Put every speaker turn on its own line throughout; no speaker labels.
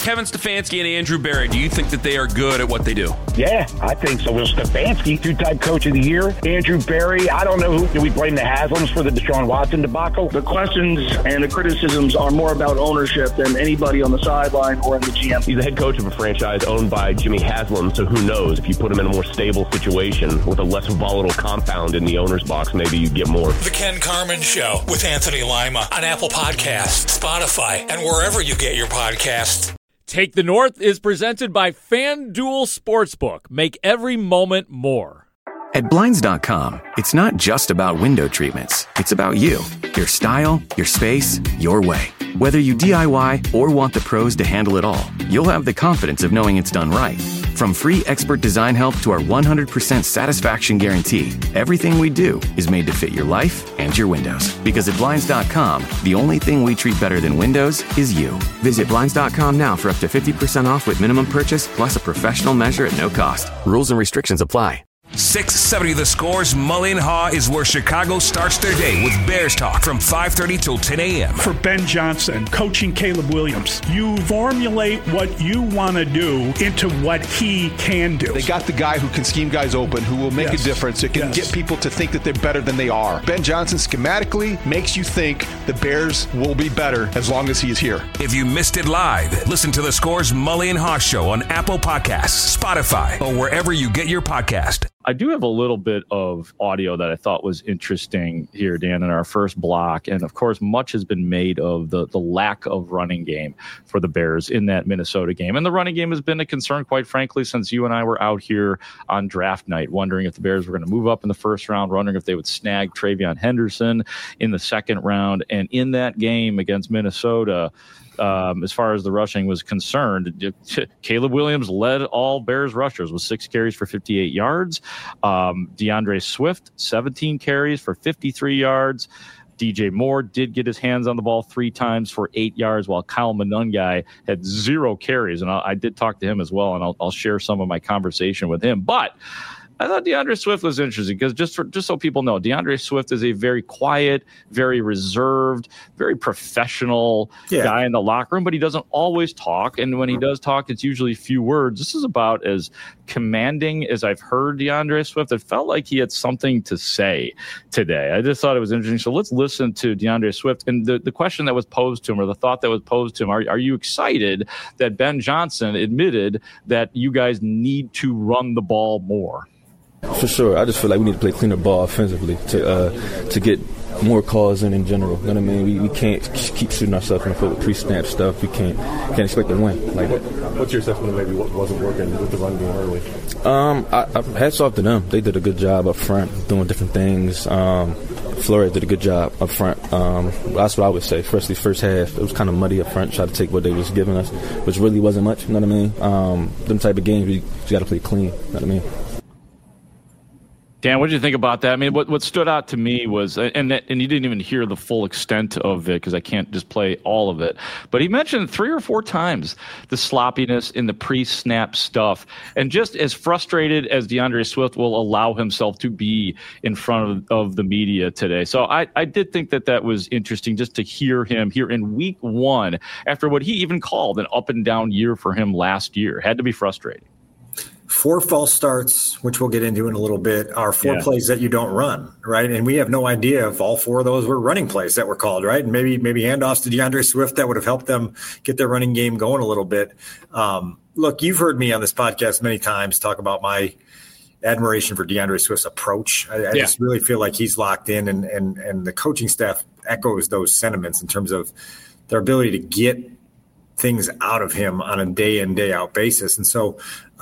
Kevin Stefanski and Andrew Berry, do you think that they are good at what they do?
Yeah, I think so. Will Stefanski, two-time coach of the year. Andrew Berry, I don't know who. Do we blame the Haslams for the Deshaun Watson debacle?
The questions and the criticisms are more about ownership than anybody on the sideline or in the GM.
He's the head coach of a franchise owned by Jimmy Haslam, so who knows? If you put him in a more stable situation with a less volatile compound in the owner's box, maybe you get more.
The Ken Carman Show with Anthony Lima on Apple Podcasts, Spotify, and wherever you get your podcasts.
Take the North is presented by FanDuel Sportsbook. Make every moment more.
At Blinds.com, it's not just about window treatments. It's about you, your style, your space, your way. Whether you DIY or want the pros to handle it all, you'll have the confidence of knowing it's done right. From free expert design help to our 100% satisfaction guarantee, everything we do is made to fit your life and your windows. Because at Blinds.com, the only thing we treat better than windows is you. Visit Blinds.com now for up to 50% off with minimum purchase plus a professional measure at no cost. Rules and restrictions apply.
670 The Score's Mullen Haw is where Chicago starts their day with Bears talk from 5:30 till 10 a.m.
For Ben Johnson, coaching Caleb Williams, you formulate what you want to do into what he can do.
They got the guy who can scheme guys open, who will make a difference. It can get people to think that they're better than they are. Ben Johnson schematically makes you think the Bears will be better as long as he's here.
If you missed it live, listen to The Score's Mullen Haw Show on Apple Podcasts, Spotify, or wherever you get your podcast.
I do have a little bit of audio that I thought was interesting here, Dan, in our first block. And, of course, much has been made of the lack of running game for the Bears in that Minnesota game. And the running game has been a concern, quite frankly, since you and I were out here on draft night, wondering if the Bears were going to move up in the first round, wondering if they would snag TreVeyon Henderson in the second round. And in that game against Minnesota, as far as the rushing was concerned, Caleb Williams led all Bears rushers with 6 carries for 58 yards. DeAndre Swift, 17 carries for 53 yards. DJ Moore did get his hands on the ball 3 times for 8 yards, while Kyle Monangai had 0 carries. And I did talk to him as well, and I'll share some of my conversation with him. But I thought DeAndre Swift was interesting because just so people know, DeAndre Swift is a very quiet, very reserved, very professional guy in the locker room, but he doesn't always talk. And when he does talk, it's usually few words. This is about as commanding as I've heard DeAndre Swift. It felt like he had something to say today. I just thought it was interesting. So let's listen to DeAndre Swift. And the question that was posed to him, or the thought that was posed to him, are you excited that Ben Johnson admitted that you guys need to run the ball more?
For sure. I just feel like we need to play cleaner ball offensively to get more calls in general. You know what I mean? We can't keep shooting ourselves in the foot with pre-snap stuff. We can't expect to win like that.
What's your assessment of maybe what wasn't working with the run game early?
Hats off to them. They did a good job up front doing different things. Flores did a good job up front. That's what I would say. Especially first half, it was kind of muddy up front. Tried to take what they was giving us, which really wasn't much. You know what I mean? Them type of games, you got to play clean. You know what I mean?
Dan, what did you think about that? I mean, what stood out to me was, and you didn't even hear the full extent of it because I can't just play all of it, but he mentioned 3 or 4 times the sloppiness in the pre-snap stuff. And just as frustrated as DeAndre Swift will allow himself to be in front of the media today. So I did think that was interesting just to hear him here in week 1 after what he even called an up and down year for him last year. Had to be frustrating.
4 false starts, which we'll get into in a little bit, are 4 plays that you don't run, right? And we have no idea if all 4 of those were running plays that were called, right? And maybe handoffs to DeAndre Swift that would have helped them get their running game going a little bit. Look, you've heard me on this podcast many times talk about my admiration for DeAndre Swift's approach. I just really feel like he's locked in, and the coaching staff echoes those sentiments in terms of their ability to get things out of him on a day in, day out basis. And so,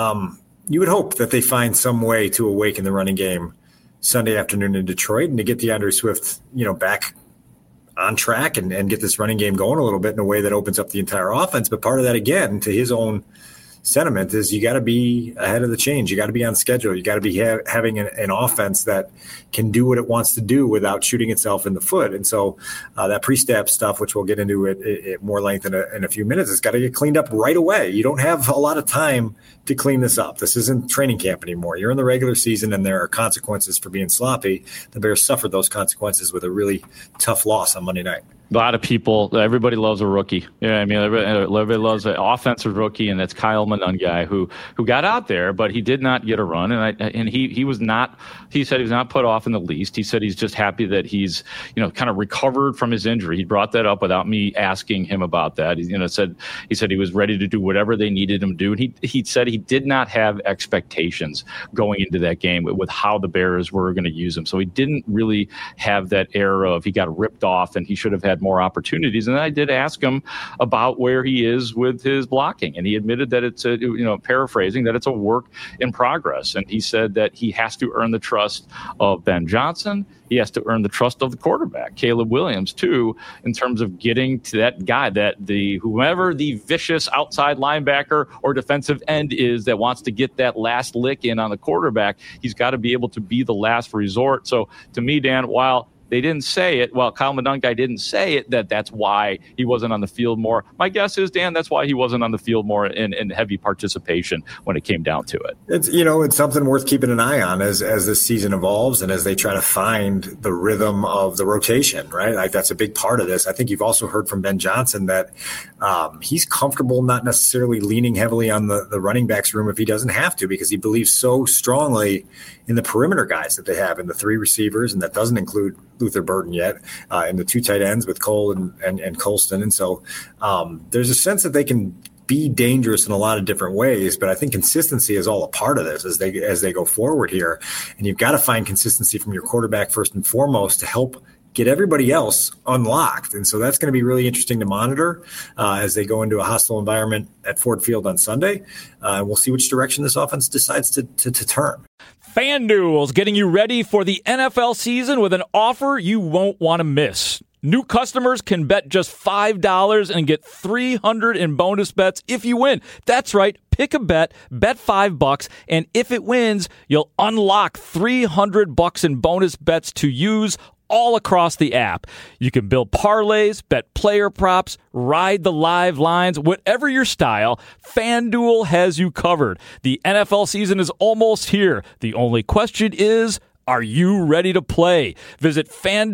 you would hope that they find some way to awaken the running game Sunday afternoon in Detroit and to get DeAndre Swift, back on track and get this running game going a little bit in a way that opens up the entire offense. But part of that, again, to his own sentiment, is you got to be ahead of the change. You got to be on schedule. You got to be having an offense that can do what it wants to do without shooting itself in the foot. And so that pre-snap stuff, which we'll get into at more length in a few minutes, it's got to get cleaned up right away. You don't have a lot of time to clean this up. This isn't training camp anymore. You're in the regular season, and there are consequences for being sloppy. The Bears suffered those consequences with a really tough loss on Monday night.
A lot of people, everybody loves a rookie. Yeah, I mean, everybody loves an offensive rookie, and that's Kyle Monangai, who got out there, but he did not get a run, and he was not. He said he was not put off in the least. He said he's just happy that he's kind of recovered from his injury. He brought that up without me asking him about that. He said he was ready to do whatever they needed him to do, and he said he did not have expectations going into that game with how the Bears were going to use him. So he didn't really have that air of he got ripped off and he should have had more opportunities. And I did ask him about where he is with his blocking, and he admitted that it's paraphrasing, that it's a work in progress. And he said that he has to earn the trust of Ben Johnson. He has to earn the trust of the quarterback, Caleb Williams, too, in terms of getting to that guy, whoever the vicious outside linebacker or defensive end is that wants to get that last lick in on the quarterback. He's got to be able to be the last resort. So to me, Dan, while they didn't say it, Kyle Monangai didn't say it, that's why he wasn't on the field more. My guess is, Dan, that's why he wasn't on the field more in heavy participation when it came down to it.
It's something worth keeping an eye on as this season evolves and as they try to find the rhythm of the rotation, right? Like, that's a big part of this. I think you've also heard from Ben Johnson that he's comfortable not necessarily leaning heavily on the running backs room if he doesn't have to, because he believes so strongly in the perimeter guys that they have, in the 3 receivers, and that doesn't include Luther Burden yet, and the 2 tight ends with Cole and Colston. And so there's a sense that they can be dangerous in a lot of different ways, but I think consistency is all a part of this as they go forward here. And you've got to find consistency from your quarterback first and foremost to help get everybody else unlocked. And so that's going to be really interesting to monitor as they go into a hostile environment at Ford Field on Sunday. We'll see which direction this offense decides to turn.
FanDuel's getting you ready for the NFL season with an offer you won't want to miss. New customers can bet just $5 and get $300 in bonus bets if you win. That's right. Pick a bet $5, and if it wins, you'll unlock $300 in bonus bets to use all across the app. You can build parlays, bet player props, ride the live lines, whatever your style, FanDuel has you covered. The NFL season is almost here. The only question is, are you ready to play? Visit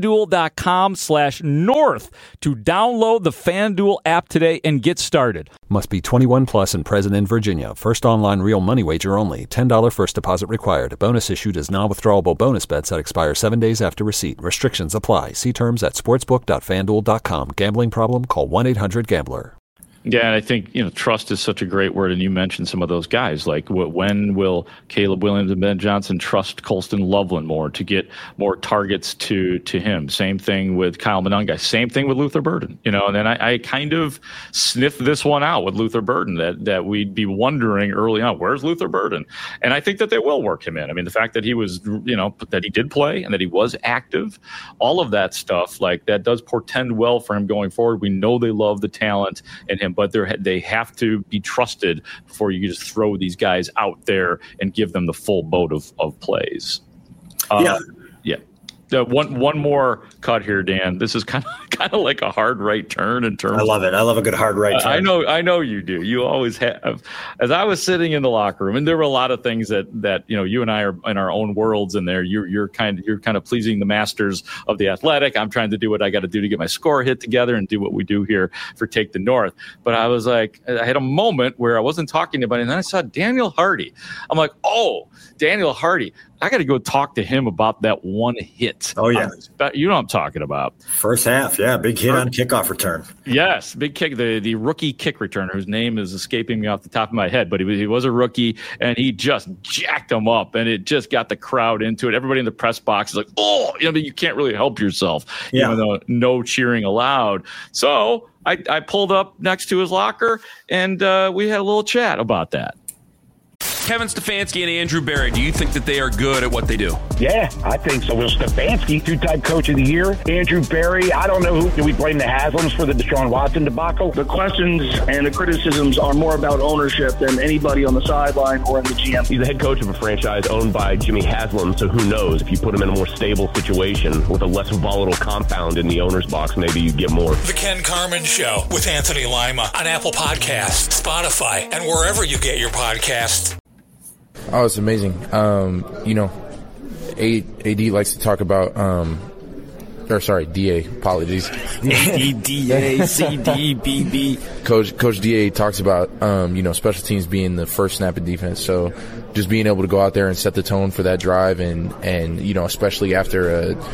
FanDuel.com/North to download the FanDuel app today and get started.
Must be 21 plus and present in Virginia. First online real money wager only. $10 first deposit required. Bonus issued as non-withdrawable bonus bets that expire 7 days after receipt. Restrictions apply. See terms at sportsbook.fanduel.com. Gambling problem? Call 1-800-GAMBLER.
Yeah, and I think, trust is such a great word, and you mentioned some of those guys. Like, when will Caleb Williams and Ben Johnson trust Colston Loveland more to get more targets to him? Same thing with Kyle Monangai. Same thing with Luther Burden. And then I kind of sniffed this one out with Luther Burden, that we'd be wondering early on, where's Luther Burden? And I think that they will work him in. I mean, the fact that he was, that he did play and that he was active, all of that stuff, like, that does portend well for him going forward. We know they love the talent in him, but they have to be trusted before you just throw these guys out there and give them the full boat of plays. Yeah. One more cut here, Dan. This is kind of like a hard right turn in terms.
I love it. I love a good hard right turn.
I know you do. You always have. As I was sitting in the locker room, and there were a lot of things that you and I are in our own worlds in there. You're kind of pleasing the masters of the Athletic. I'm trying to do what I got to do to get my score hit together and do what we do here for Take the North. But I was like, I had a moment where I wasn't talking to anybody, and then I saw Daniel Hardy. I'm like, oh, Daniel Hardy. I got to go talk to him about that one hit.
Oh, yeah.
You know what I'm talking about.
First half, yeah. Big hit on kickoff return.
Yes, big kick. The rookie kick returner, whose name is escaping me off the top of my head, but he was a rookie, and he just jacked him up, and it just got the crowd into it. Everybody in the press box is like, oh, you can't really help yourself, even though no cheering allowed. So I pulled up next to his locker, and we had a little chat about that.
Kevin Stefanski and Andrew Berry, do you think that they are good at what they do?
Yeah, I think so. Will Stefanski, 2-time coach of the year. Andrew Berry, I don't know do we blame the Haslams for the Deshaun Watson debacle?
The questions and the criticisms are more about ownership than anybody on the sideline or in the GM.
He's the head coach of a franchise owned by Jimmy Haslam, so who knows? If you put him in a more stable situation with a less volatile compound in the owner's box, maybe you get more.
The Ken Carman Show with Anthony Lima on Apple Podcasts, Spotify, and wherever you get your podcasts.
Oh, it's amazing. AD likes to talk about DA, apologies.
DA, CDBB.
Coach DA talks about, special teams being the first snap of defense. So just being able to go out there and set the tone for that drive and especially after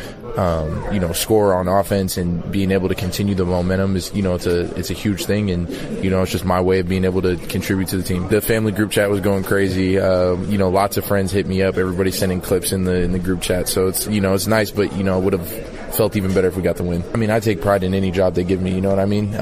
a score on offense and being able to continue the momentum is, it's a huge thing. And, it's just my way of being able to contribute to the team. The family group chat was going crazy. Lots of friends hit me up. Everybody sending clips in the group chat. So it's, it's nice, but, it would have felt even better if we got the win. I mean, I take pride in any job they give me, you know what I mean?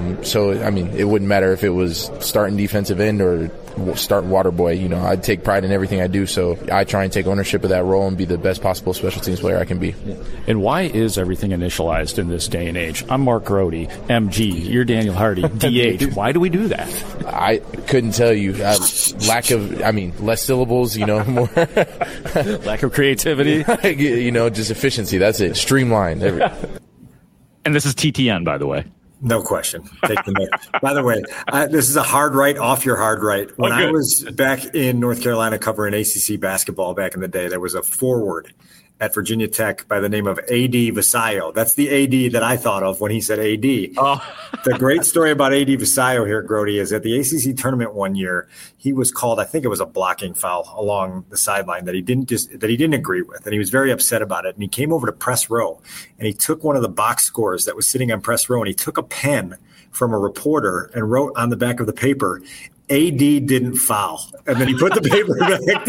It wouldn't matter if it was starting defensive end or starting water boy. I'd take pride in everything I do. So I try and take ownership of that role and be the best possible special teams player I can be.
And why is everything initialized in this day and age? I'm Mark Grody, MG. You're Daniel Hardy, DH. Why do we do that?
I couldn't tell you. Less syllables, more.
Lack of creativity.
Just efficiency. That's it. Streamlined.
And this is TTN, by the way.
No question. Take the note. By the way, this is a hard right off your hard right. When I was back in North Carolina covering ACC basketball back in the day, there was a forward at Virginia Tech by the name of A.D. Vasayo. That's the A.D. that I thought of when he said A.D. Oh. The great story about A.D. Vasayo here, Grody, is at the ACC tournament one year, he was called, I think it was a blocking foul along the sideline that he didn't agree with, and he was very upset about it. And he came over to press row, and he took one of the box scores that was sitting on press row, and he took a pen from a reporter and wrote on the back of the paper, AD didn't foul. And then he put the paper back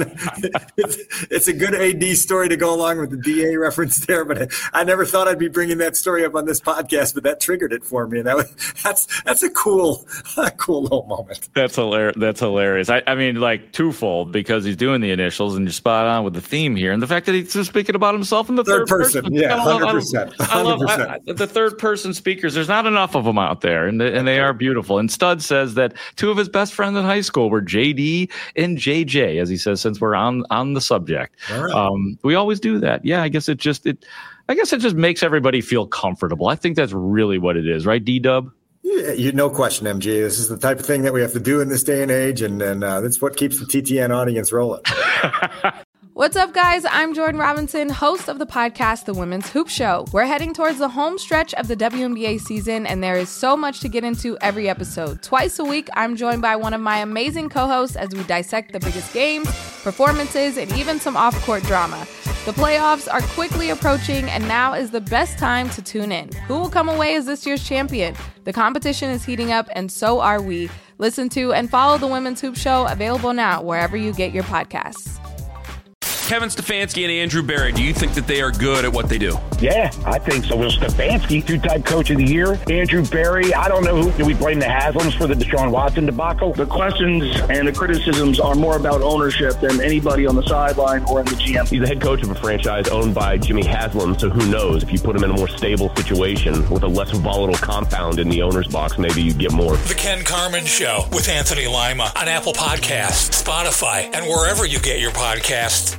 down. It's a good AD story to go along with the DA reference there, but I never thought I'd be bringing that story up on this podcast, but that triggered it for me. And that's a cool little moment.
That's hilarious. I mean, like twofold, because he's doing the initials and you're spot on with the theme here. And the fact that he's just speaking about himself in the third person.
Yeah, 100%.
I love the third person speakers. There's not enough of them out there, and they are beautiful. And Stud says that two of his best friends in high school were JD and JJ, as he says, since we're on the subject. Right. We always do that. Yeah, I guess it just makes everybody feel comfortable. I think that's really what it is, right, D-Dub?
Yeah, no question, MG. This is the type of thing that we have to do in this day and age, and that's what keeps the TTN audience rolling.
What's up, guys? I'm Jordan Robinson, host of the podcast, The Women's Hoop Show. We're heading towards the home stretch of the WNBA season, and there is so much to get into every episode. Twice a week, I'm joined by one of my amazing co-hosts as we dissect the biggest games, performances, and even some off-court drama. The playoffs are quickly approaching, and now is the best time to tune in. Who will come away as this year's champion? The competition is heating up, and so are we. Listen to and follow The Women's Hoop Show, available now wherever you get your podcasts.
Kevin Stefanski and Andrew Berry, do you think that they are good at what they do?
Yeah, I think so. Will Stefanski, two-time coach of the year. Andrew Berry, I don't know who. Do we blame the Haslams for the Deshaun Watson debacle?
The questions and the criticisms are more about ownership than anybody on the sideline or in the GM.
He's the head coach of a franchise owned by Jimmy Haslam, so who knows? If you put him in a more stable situation with a less volatile compound in the owner's box, maybe you get more.
The Ken Carman Show with Anthony Lima on Apple Podcasts, Spotify, and wherever you get your podcasts.